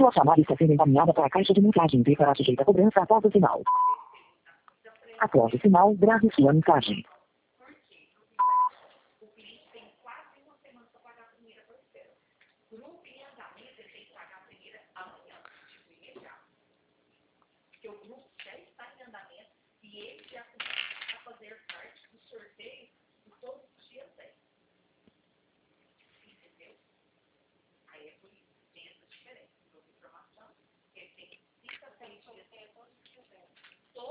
Sua chamada está sendo encaminhada para a caixa de mensagem e será sujeita a cobrança após o sinal. Após o sinal, grave sua mensagem. Porque o grupo já está em andamento e ele já começa a fazer parte do sorteio